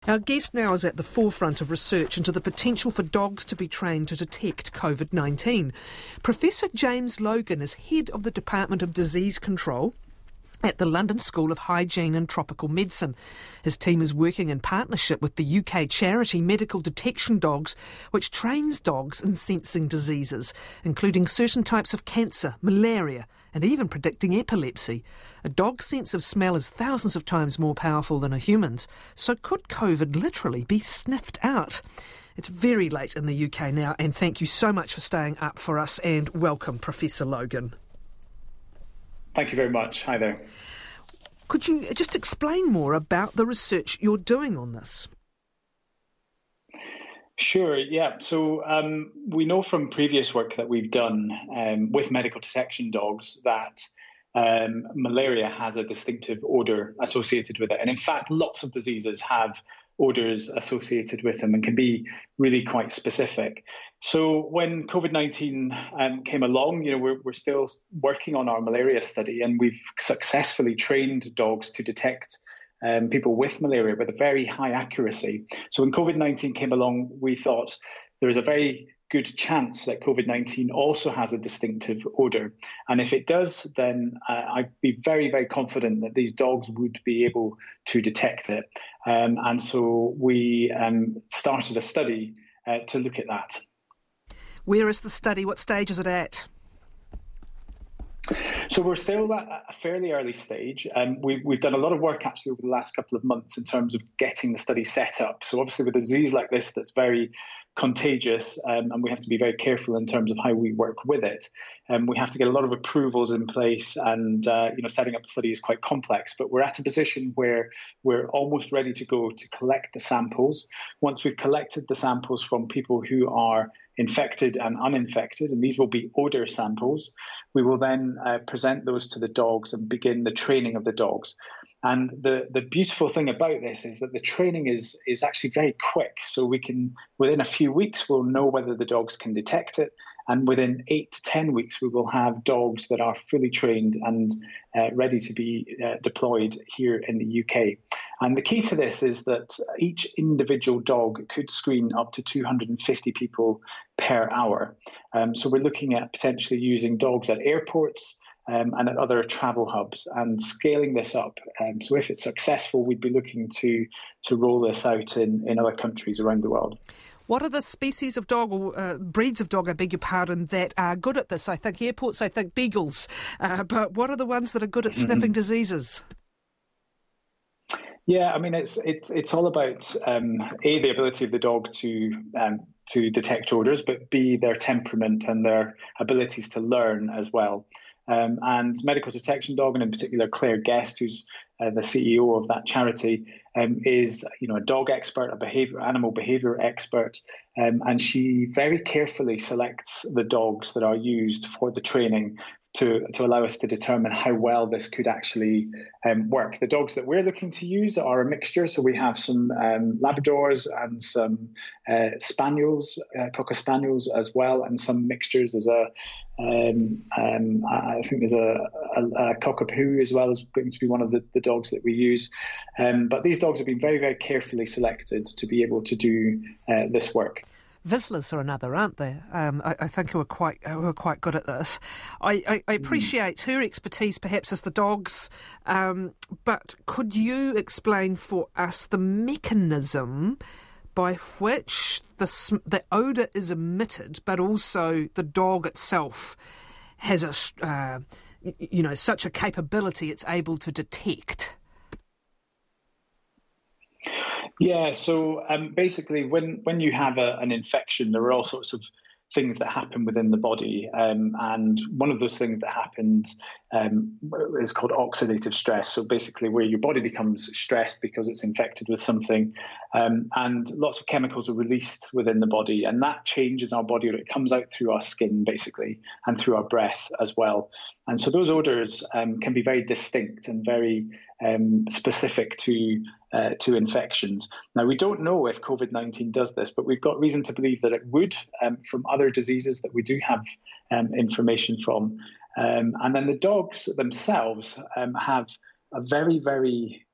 Our guest now is at the forefront of research into the potential for dogs to be trained to detect COVID-19. Professor James Logan is head of the Department of Disease Control at the London School of Hygiene and Tropical Medicine. His team is working in partnership with the UK charity Medical Detection Dogs, which trains dogs in sensing diseases, including certain types of cancer, malaria, and even predicting epilepsy. A dog's sense of smell is thousands of times more powerful than a human's, so could COVID literally be sniffed out? It's very late in the UK now, and thank you so much for staying up for us, and welcome, Professor Logan. Thank you very much. Hi there. Could you just explain more about the research you're doing on this? Sure, yeah. So we know from previous work that we've done with medical detection dogs that malaria has a distinctive odour associated with it. And in fact, lots of diseases have odours associated with them and can be really quite specific. So when COVID-19 came along, we're still working on our malaria study, and we've successfully trained dogs to detect people with malaria with a very high accuracy. So when COVID-19 came along, we thought there is a very good chance that COVID-19 also has a distinctive odour. And if it does, then I'd be very, very confident that these dogs would be able to detect it. And so we started a study to look at that. Where is the study? What stage is it at? So we're still at a fairly early stage. We've done a lot of work actually over the last couple of months in terms of getting the study set up. So obviously with a disease like this that's very contagious, and we have to be very careful in terms of how we work with it. We have to get a lot of approvals in place, and setting up the study is quite complex. But we're at a position where we're almost ready to go to collect the samples. Once we've collected the samples from people who are infected and uninfected, and these will be odour samples, we will then present those to the dogs and begin the training of the dogs. And the beautiful thing about this is that the training is actually very quick. So we can, within a few weeks, we'll know whether the dogs can detect it. And within 8 to 10 weeks, we will have dogs that are fully trained and ready to be deployed here in the UK. And the key to this is that each individual dog could screen up to 250 people per hour. So we're looking at potentially using dogs at airports and at other travel hubs and scaling this up. So if it's successful, we'd be looking to roll this out in other countries around the world. What are the species of dog, or breeds of dog, I beg your pardon, that are good at this? I think airports, I think beagles. But what are the ones that are good at sniffing diseases? Yeah, I mean, it's all about A, the ability of the dog to detect odours, but B, their temperament and their abilities to learn as well. And Medical Detection Dog, and in particular Claire Guest, who's the CEO of that charity, is a dog expert, animal behaviour expert, and she very carefully selects the dogs that are used for the training to allow us to determine how well this could actually work. The dogs that we're looking to use are a mixture. So we have some Labradors and some Spaniels, Cocker Spaniels as well, and some mixtures. There's I think there's a Cockapoo as well as going to be one of the dogs that we use. But these dogs have been very, very carefully selected to be able to do this work. Vizslas are another, aren't they? I think who are quite good at this. I appreciate her expertise perhaps as the dogs, but could you explain for us the mechanism by which the odour is emitted, but also the dog itself has such a capability it's able to detect? Yeah, so basically when you have an infection, there are all sorts of things that happen within the body. And one of those things that happens is called oxidative stress. So basically where your body becomes stressed because it's infected with something, and lots of chemicals are released within the body, and that changes our body, or it comes out through our skin basically, and through our breath as well. And so those odours can be very distinct and very specific to infections. Now, we don't know if COVID-19 does this, but we've got reason to believe that it would from other diseases that we do have information from. And then the dogs themselves have a very, very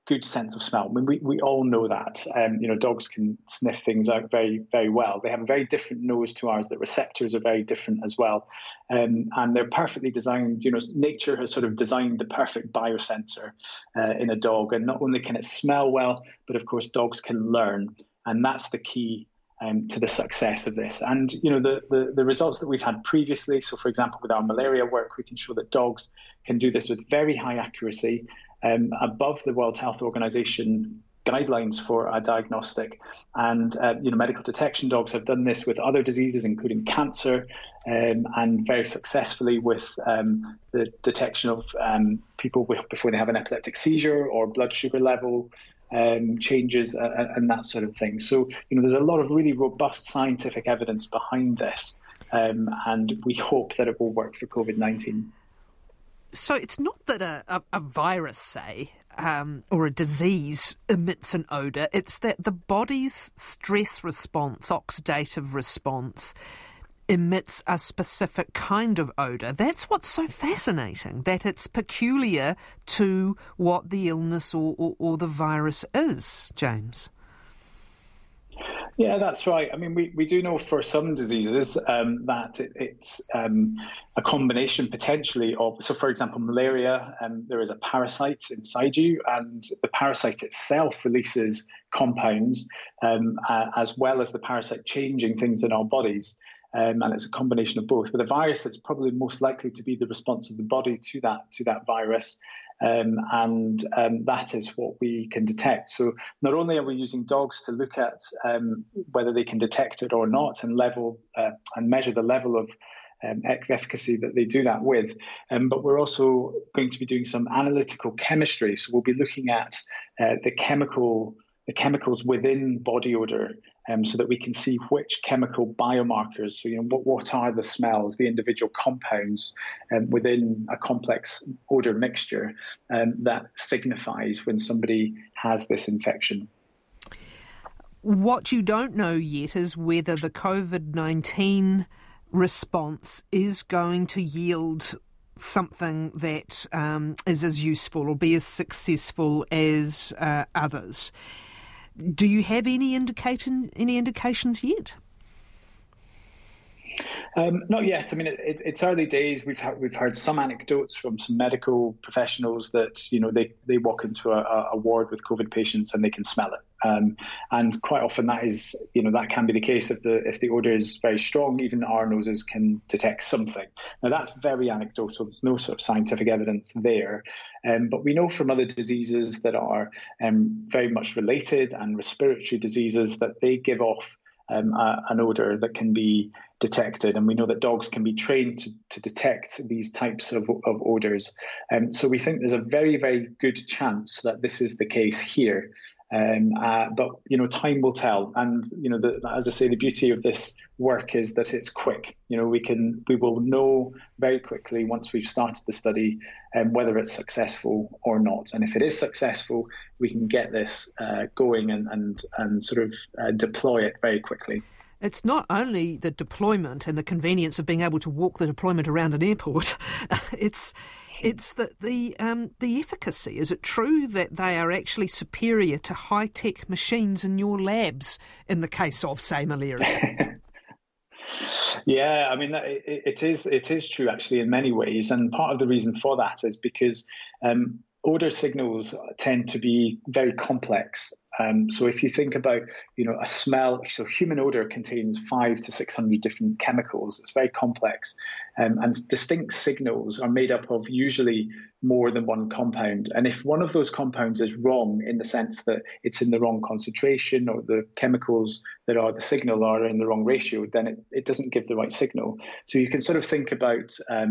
good sense of smell. I mean, we all know that. Dogs can sniff things out very, very well. They have a very different nose to ours. The receptors are very different as well. And they're perfectly designed. Nature has sort of designed the perfect biosensor in a dog. And not only can it smell well, but of course, dogs can learn. And that's the key to the success of this. And, the results that we've had previously, so for example, with our malaria work, we can show that dogs can do this with very high accuracy, above the World Health Organization guidelines for a diagnostic. And, medical detection dogs have done this with other diseases, including cancer, and very successfully with the detection of people before they have an epileptic seizure or blood sugar level changes and that sort of thing. So, there's a lot of really robust scientific evidence behind this, and we hope that it will work for COVID-19. So it's not that a virus, say, or a disease emits an odour, it's that the body's stress response, oxidative response, emits a specific kind of odour. That's what's so fascinating, that it's peculiar to what the illness or the virus is, James. Yeah, that's right. I mean, we do know for some diseases that it's a combination potentially of, so for example, malaria, there is a parasite inside you, and the parasite itself releases compounds as well as the parasite changing things in our bodies. And it's a combination of both. With a virus, it's probably most likely to be the response of the body to that virus. And that is what we can detect. So not only are we using dogs to look at whether they can detect it or not and measure the level of efficacy that they do that with, but we're also going to be doing some analytical chemistry. So we'll be looking at the chemicals within body odor, so that we can see which chemical biomarkers, so what are the smells, the individual compounds within a complex odor mixture that signifies when somebody has this infection. What you don't know yet is whether the COVID-19 response is going to yield something that is as useful or be as successful as others. Do you have any indications yet? Not yet. I mean, it's early days. We've heard some anecdotes from some medical professionals that they walk into a ward with COVID patients and they can smell it, and quite often that is that can be the case if the odor is very strong. Even our noses can detect something. Now that's very anecdotal. There's no sort of scientific evidence there, but we know from other diseases that are very much related and respiratory diseases that they give off an odor that can be detected, and we know that dogs can be trained to detect these types of odors. So we think there's a very, very good chance that this is the case here. But time will tell, and as I say, the beauty of this work is that it's quick. We will know very quickly once we've started the study whether it's successful or not. And if it is successful, we can get this going and sort of deploy it very quickly. It's not only the deployment and the convenience of being able to walk the deployment around an airport. It's the efficacy. Is it true that they are actually superior to high-tech machines in your labs in the case of, say, malaria? Yeah, I mean, it is true actually in many ways, and part of the reason for that is because odor signals tend to be very complex. So if you think about, a smell, so human odor contains 500 to 600 different chemicals. It's very complex. And distinct signals are made up of usually more than one compound. And if one of those compounds is wrong in the sense that it's in the wrong concentration or the chemicals that are the signal are in the wrong ratio, then it doesn't give the right signal. So you can sort of think about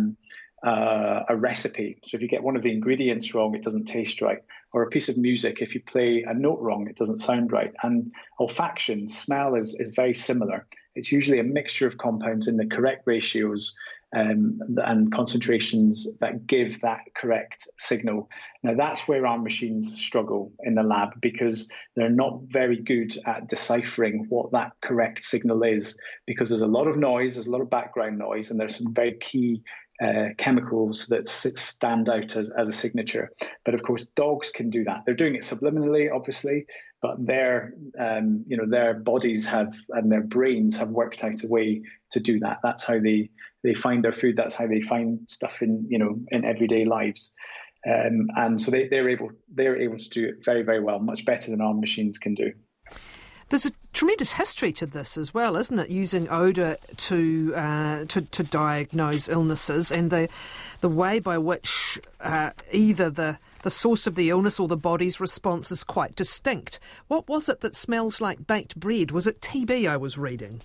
a recipe. So if you get one of the ingredients wrong, it doesn't taste right. Or a piece of music, if you play a note wrong, it doesn't sound right. And olfaction, smell is very similar. It's usually a mixture of compounds in the correct ratios and concentrations that give that correct signal. Now, that's where our machines struggle in the lab, because they're not very good at deciphering what that correct signal is, because there's a lot of noise, there's a lot of background noise, and there's some very key chemicals that stand out as a signature. But of course, dogs can do that. They're doing it subliminally, obviously, but their bodies and their brains have worked out a way to do that. That's how they find their food. That's how they find stuff in everyday lives. And so they're able to do it very, very well, much better than our machines can do. There's a tremendous history to this as well, isn't it? Using odour to diagnose illnesses, and the way by which either the source of the illness or the body's response is quite distinct. What was it that smells like baked bread? Was it TB I was reading?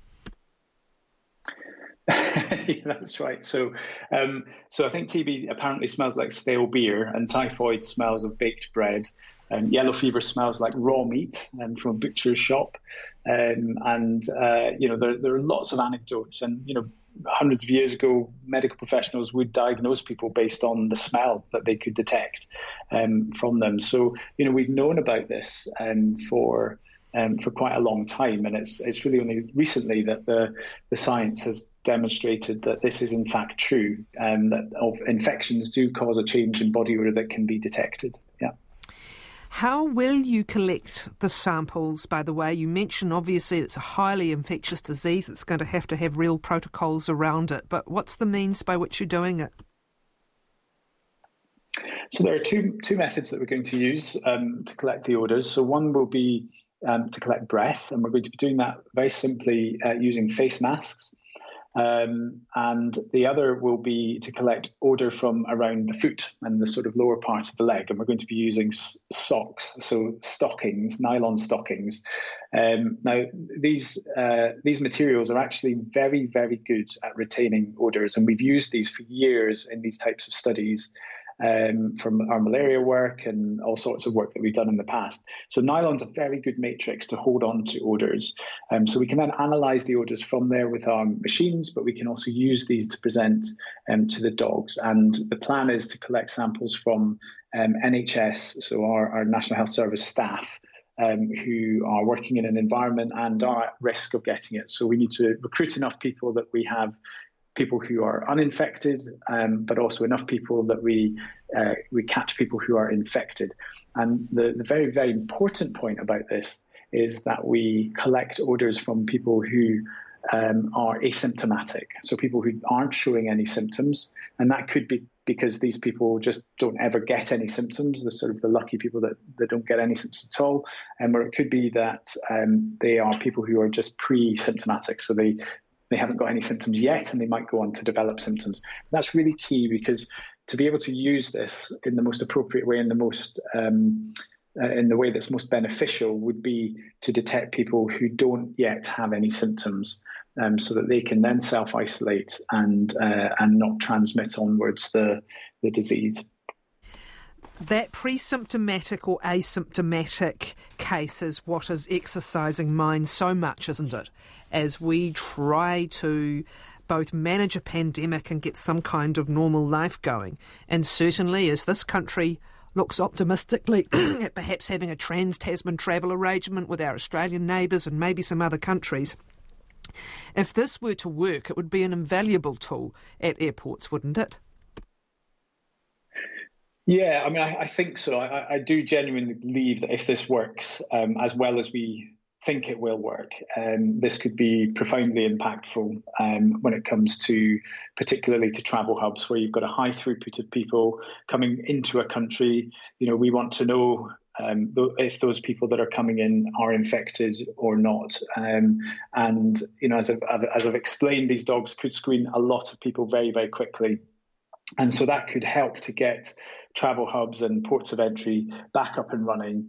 Yeah, that's right. So I think TB apparently smells like stale beer, and typhoid smells of baked bread. Yellow fever smells like raw meat from a butcher's shop, there are lots of anecdotes. And hundreds of years ago, medical professionals would diagnose people based on the smell that they could detect from them. So we've known about this for quite a long time, and it's really only recently that the science has demonstrated that this is in fact true, and that infections do cause a change in body odor that can be detected. Yeah. How will you collect the samples, by the way? You mentioned, obviously, it's a highly infectious disease. It's going to have real protocols around it. But what's the means by which you're doing it? So there are two methods that we're going to use to collect the odours. So one will be to collect breath, and we're going to be doing that very simply using face masks. And the other will be to collect odour from around the foot and the sort of lower part of the leg. And we're going to be using socks, so stockings, nylon stockings. Now, these materials are actually very, very good at retaining odours. And we've used these for years in these types of studies. From our malaria work and all sorts of work that we've done in the past. So nylon's a very good matrix to hold on to odours. So we can then analyse the odours from there with our machines, but we can also use these to present to the dogs. And the plan is to collect samples from NHS, so our National Health Service staff, who are working in an environment and are at risk of getting it. So we need to recruit enough people that we have people who are uninfected, but also enough people that we catch people who are infected. And the very, very important point about this is that we collect odours from people who are asymptomatic, so people who aren't showing any symptoms. And that could be because these people just don't ever get any symptoms, the sort of the lucky people that don't get any symptoms at all. Or it could be that they are people who are just pre-symptomatic, so they haven't got any symptoms yet, and they might go on to develop symptoms. That's really key, because to be able to use this in the most appropriate way, in the most in the way that's most beneficial, would be to detect people who don't yet have any symptoms, so that they can then self-isolate and not transmit onwards the disease. That pre-symptomatic or asymptomatic case is what is exercising mine so much, isn't it? As we try to both manage a pandemic and get some kind of normal life going. And certainly as this country looks optimistically at perhaps having a trans-Tasman travel arrangement with our Australian neighbours and maybe some other countries, if this were to work, it would be an invaluable tool at airports, wouldn't it? Yeah, I mean, I think so. I do genuinely believe that if this works as well as we think it will work, this could be profoundly impactful when it comes to, particularly to travel hubs where you've got a high throughput of people coming into a country. We want to know if those people that are coming in are infected or not. And as I've explained, these dogs could screen a lot of people very, very quickly. And so that could help to get travel hubs and ports of entry back up and running,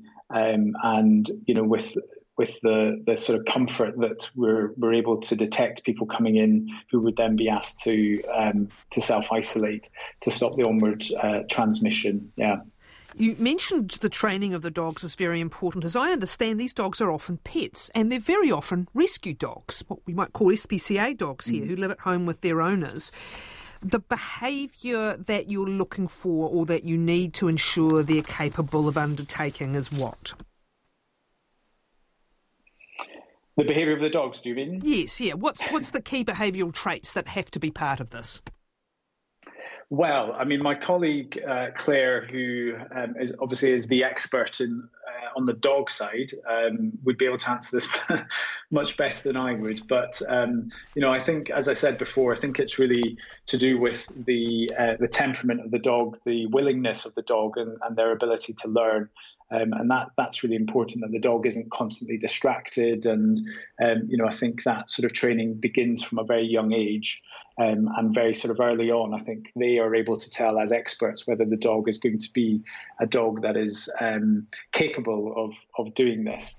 with the sort of comfort that we're able to detect people coming in who would then be asked to self-isolate to stop the onward transmission. Yeah. You mentioned the training of the dogs is very important. As I understand, these dogs are often pets, and they're very often rescue dogs, what we might call SPCA dogs here, who live at home with their owners. The behaviour that you're looking for or that you need to ensure they're capable of undertaking is what? The behaviour of the dogs, do you mean? Yes, yeah. What's the key behavioural traits that have to be part of this? Well, I mean, my colleague Claire, who is the expert on the dog side, would be able to answer this much better than I would. But I think, as I said before, I think it's really to do with the temperament of the dog, the willingness of the dog, and their ability to learn. And that's really important, that the dog isn't constantly distracted. And, I think that sort of training begins from a very young age, and very sort of early on. I think they are able to tell as experts whether the dog is going to be a dog that is capable of doing this.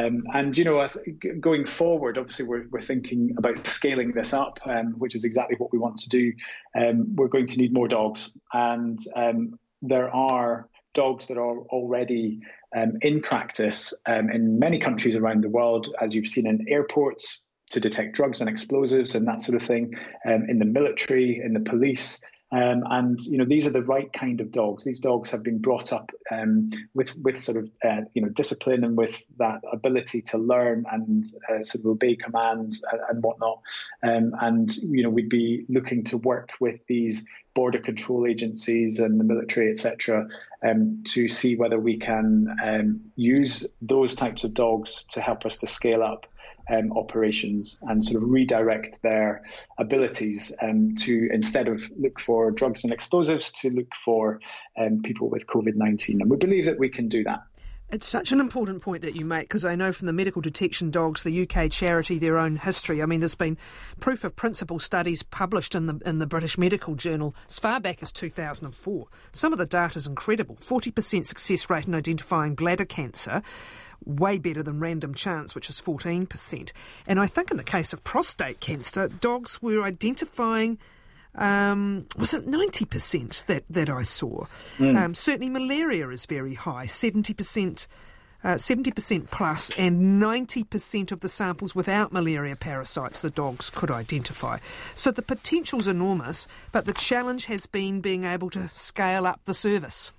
Going forward, obviously, we're thinking about scaling this up, which is exactly what we want to do. We're going to need more dogs. And there are dogs that are already in practice in many countries around the world, as you've seen in airports, to detect drugs and explosives and that sort of thing, in the military, in the police. These are the right kind of dogs. These dogs have been brought up with sort of discipline and with that ability to learn and sort of obey commands and whatnot. We'd be looking to work with these border control agencies and the military, etc., to see whether we can use those types of dogs to help us to scale up operations and sort of redirect their abilities to, instead of look for drugs and explosives, to look for people with COVID-19. And we believe that we can do that. It's such an important point that you make, because I know from the Medical Detection Dogs, the UK charity, Their Own History, I mean, there's been proof of principle studies published in the British Medical Journal as far back as 2004. Some of the data is incredible. 40% success rate in identifying bladder cancer, way better than random chance, which is 14%. And I think in the case of prostate cancer, dogs were identifying, was it 90% that I saw? Certainly malaria is very high, 70% plus, and 90% of the samples without malaria parasites the dogs could identify. So the potential's enormous, but the challenge has been being able to scale up the service.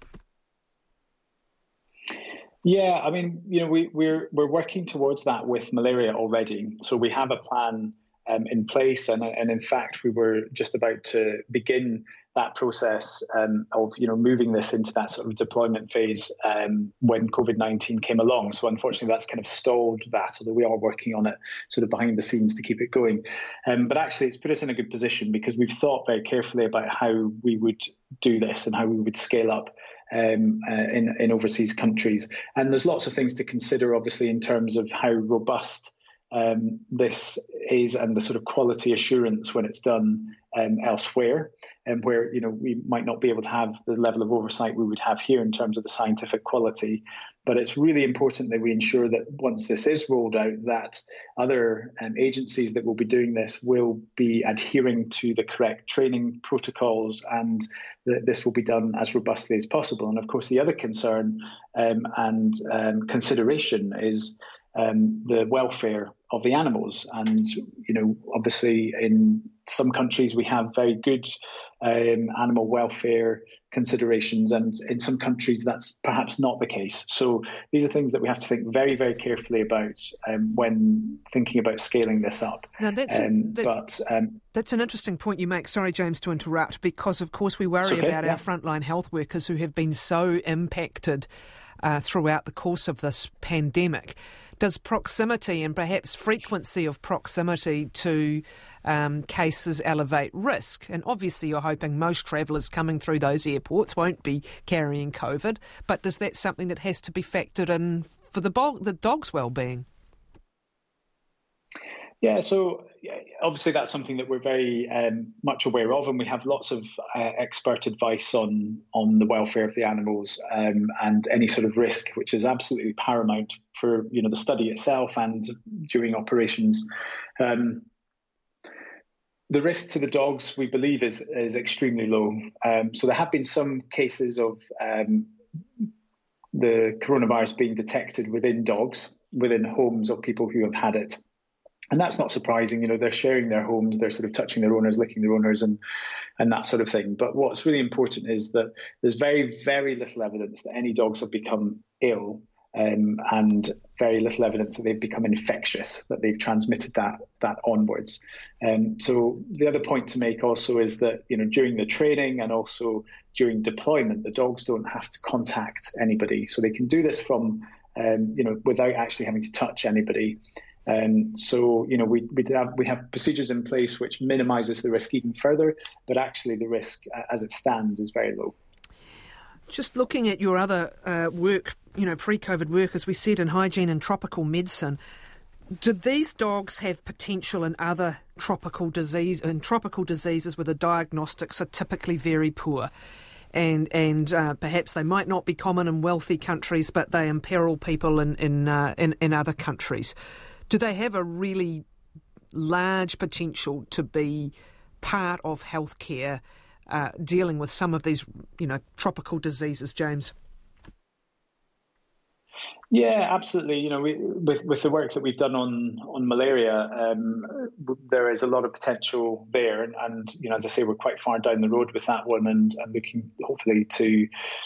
Yeah, I mean, we're working towards that with malaria already. So we have a plan in place, and in fact, we were just about to begin that process of moving this into that sort of deployment phase when COVID-19 came along. So unfortunately, that's kind of stalled that, although we are working on it sort of behind the scenes to keep it going. But actually, it's put us in a good position because we've thought very carefully about how we would do this and how we would scale up in overseas countries. And there's lots of things to consider, obviously, in terms of how robust this is and the sort of quality assurance when it's done elsewhere, and where we might not be able to have the level of oversight we would have here in terms of the scientific quality. But it's really important that we ensure that once this is rolled out, that other agencies that will be doing this will be adhering to the correct training protocols, and that this will be done as robustly as possible. And of course, the other concern and consideration is the welfare of the animals. And, obviously in some countries we have very good animal welfare considerations, and in some countries that's perhaps not the case. So these are things that we have to think very, very carefully about when thinking about scaling this up. Now that's an interesting point you make. Sorry, James, to interrupt, because of course we worry about our frontline health workers who have been so impacted throughout the course of this pandemic. Does proximity and perhaps frequency of proximity to cases elevate risk? And obviously you're hoping most travellers coming through those airports won't be carrying COVID, but is that something that has to be factored in for the dog's well-being? Yeah, so obviously that's something that we're very much aware of, and we have lots of expert advice on the welfare of the animals and any sort of risk, which is absolutely paramount for the study itself and during operations. The risk to the dogs, we believe, is extremely low. So there have been some cases of the coronavirus being detected within dogs, within homes of people who have had it. And that's not surprising. They're sharing their homes, they're sort of touching their owners, licking their owners, and that sort of thing. But what's really important is that there's very, very little evidence that any dogs have become ill, and very little evidence that they've become infectious, that they've transmitted that onwards. So the other point to make also is that, during the training and also during deployment, the dogs don't have to contact anybody. So they can do this from, without actually having to touch anybody. So, we have procedures in place which minimises the risk even further, but actually the risk as it stands is very low. Just looking at your other work, pre-COVID work, as we said, in hygiene and tropical medicine, do these dogs have potential in other tropical diseases where the diagnostics are typically very poor? And perhaps they might not be common in wealthy countries, but they imperil people in other countries. Do they have a really large potential to be part of healthcare dealing with some of these, tropical diseases, James? Yeah, absolutely. With the work that we've done on malaria, there is a lot of potential there, and as I say, we're quite far down the road with that one, and looking hopefully to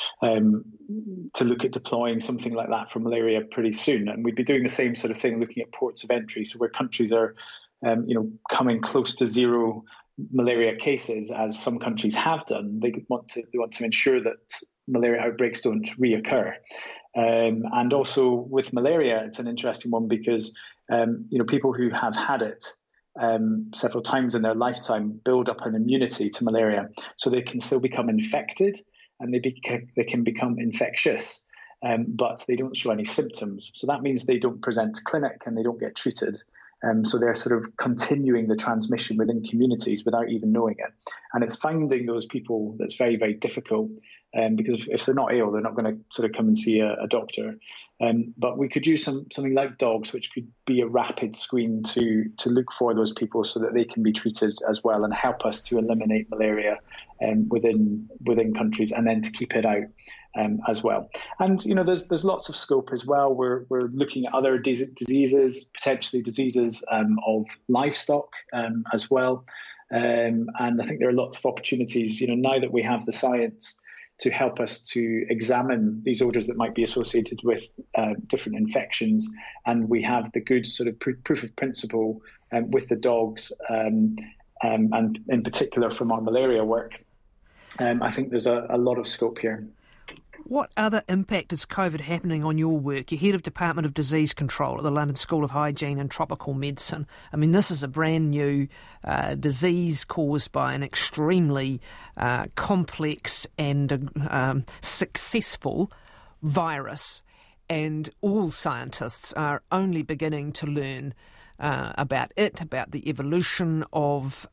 look at deploying something like that for malaria pretty soon. And we'd be doing the same sort of thing, looking at ports of entry, so where countries are, coming close to zero malaria cases, as some countries have done. They want to ensure that malaria outbreaks don't reoccur. And also with malaria, it's an interesting one because, people who have had it several times in their lifetime build up an immunity to malaria. So they can still become infected and they can become infectious, but they don't show any symptoms. So that means they don't present to clinic and they don't get treated. So they're sort of continuing the transmission within communities without even knowing it. And it's finding those people that's very, very difficult, because if they're not ill, they're not going to sort of come and see a doctor. But we could use something like dogs, which could be a rapid screen to look for those people so that they can be treated as well and help us to eliminate malaria within countries, and then to keep it out as well. And there's lots of scope as well. We're looking at other diseases, potentially diseases of livestock as well. And I think there are lots of opportunities, now that we have the science to help us to examine these odours that might be associated with different infections. And we have the good sort of proof of principle with the dogs, and in particular from our malaria work. I think there's a lot of scope here. What other impact is COVID having on your work? You're head of Department of Disease Control at the London School of Hygiene and Tropical Medicine. I mean, this is a brand new disease caused by an extremely complex and successful virus, and all scientists are only beginning to learn about it, about the evolution of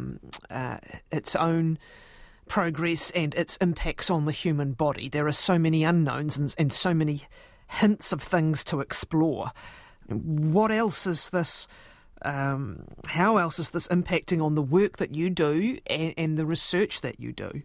its own progress and its impacts on the human body. There are so many unknowns and so many hints of things to explore. What else is this? How else is this impacting on the work that you do and the research that you do?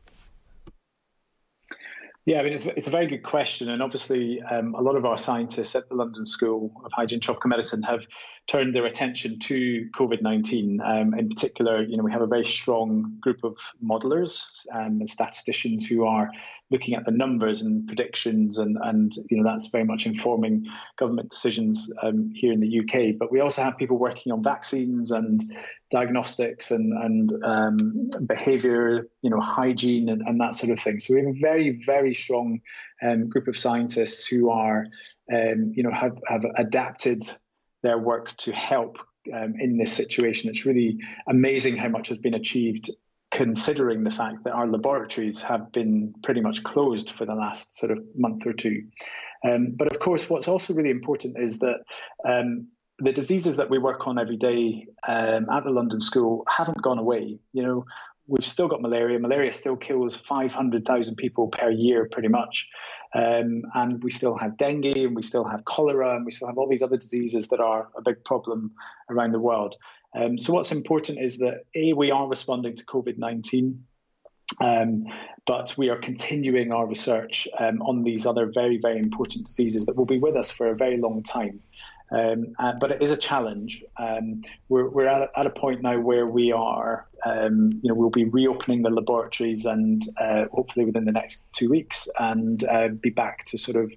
Yeah, I mean, it's a very good question. And obviously, a lot of our scientists at the London School of Hygiene and Tropical Medicine have turned their attention to COVID-19. In particular, we have a very strong group of modelers and statisticians who are looking at the numbers and predictions, and that's very much informing government decisions here in the UK. But we also have people working on vaccines and diagnostics and behaviour, hygiene and that sort of thing. So we have a very, very strong group of scientists who are, have adapted their work to help in this situation. It's really amazing how much has been achieved, considering the fact that our laboratories have been pretty much closed for the last sort of month or two. But of course, what's also really important is that the diseases that we work on every day at the London School haven't gone away. We've still got malaria. Malaria still kills 500,000 people per year, pretty much. And we still have dengue, and we still have cholera, and we still have all these other diseases that are a big problem around the world. So what's important is that, we are responding to COVID-19, but we are continuing our research on these other very, very important diseases that will be with us for a very long time. But it is a challenge. We're at a point now where we are, we'll be reopening the laboratories and hopefully within the next 2 weeks, and be back to sort of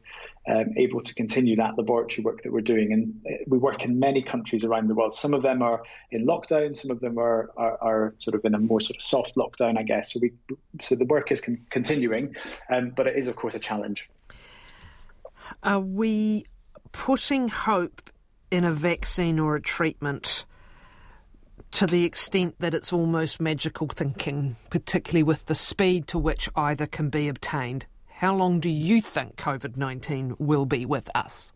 able to continue that laboratory work that we're doing. And we work in many countries around the world. Some of them are in lockdown, some of them are sort of in a more sort of soft lockdown, I guess. So the work is continuing, but it is, of course, a challenge. Are we putting hope in a vaccine or a treatment to the extent that it's almost magical thinking, particularly with the speed to which either can be obtained? How long do you think COVID-19 will be with us?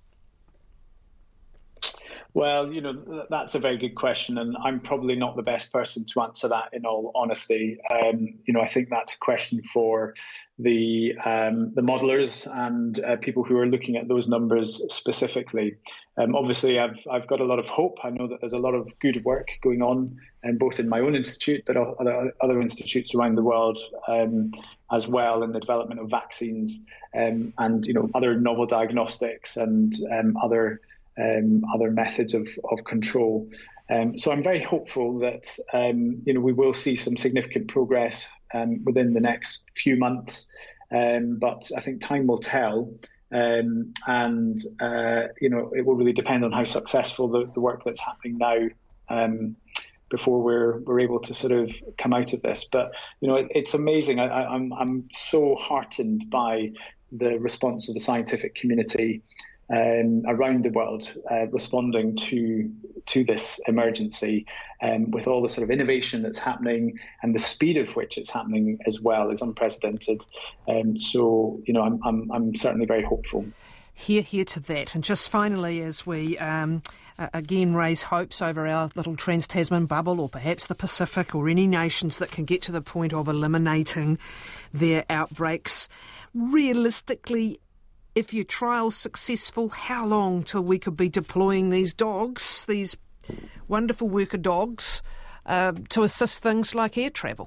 Well, that's a very good question, and I'm probably not the best person to answer that, in all honesty. I think that's a question for the modelers and people who are looking at those numbers specifically. Obviously, I've got a lot of hope. I know that there's a lot of good work going on, both in my own institute, but other institutes around the world as well, in the development of vaccines and other novel diagnostics and other methods of control. So I'm very hopeful that we will see some significant progress within the next few months. But I think time will tell. It will really depend on how successful the work that's happening now before we're able to sort of come out of this. But it's amazing. I'm so heartened by the response of the scientific community around the world responding to this emergency, with all the sort of innovation that's happening, and the speed of which it's happening as well is unprecedented. So I'm certainly very hopeful. Hear to that. And just finally, as we again raise hopes over our little Trans-Tasman bubble, or perhaps the Pacific, or any nations that can get to the point of eliminating their outbreaks, realistically, if your trial's successful, how long till we could be deploying these dogs, these wonderful worker dogs, to assist things like air travel?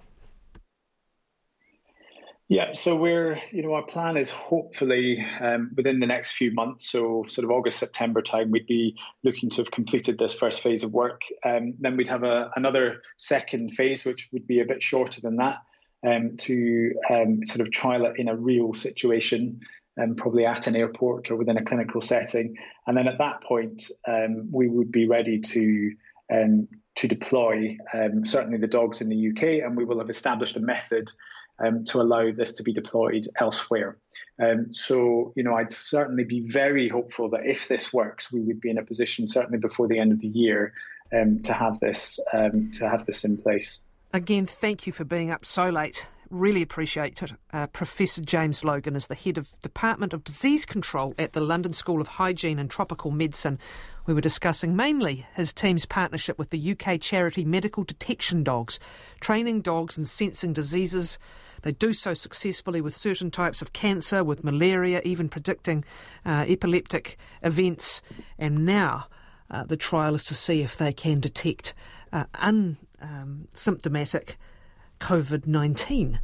Yeah, so our plan is hopefully within the next few months, so sort of August, September time, we'd be looking to have completed this first phase of work. Then we'd have another second phase, which would be a bit shorter than that, to sort of trial it in a real situation, probably at an airport or within a clinical setting. And then at that point, we would be ready to deploy certainly the dogs in the UK, and we will have established a method to allow this to be deployed elsewhere. So I'd certainly be very hopeful that if this works, we would be in a position, certainly before the end of the year, to have this in place. Again, thank you for being up so late. Really appreciate it. Professor James Logan is the head of Department of Disease Control at the London School of Hygiene and Tropical Medicine. We were discussing mainly his team's partnership with the UK charity Medical Detection Dogs, training dogs in sensing diseases. They do so successfully with certain types of cancer, with malaria, even predicting epileptic events. And now the trial is to see if they can detect unsymptomatic COVID-19.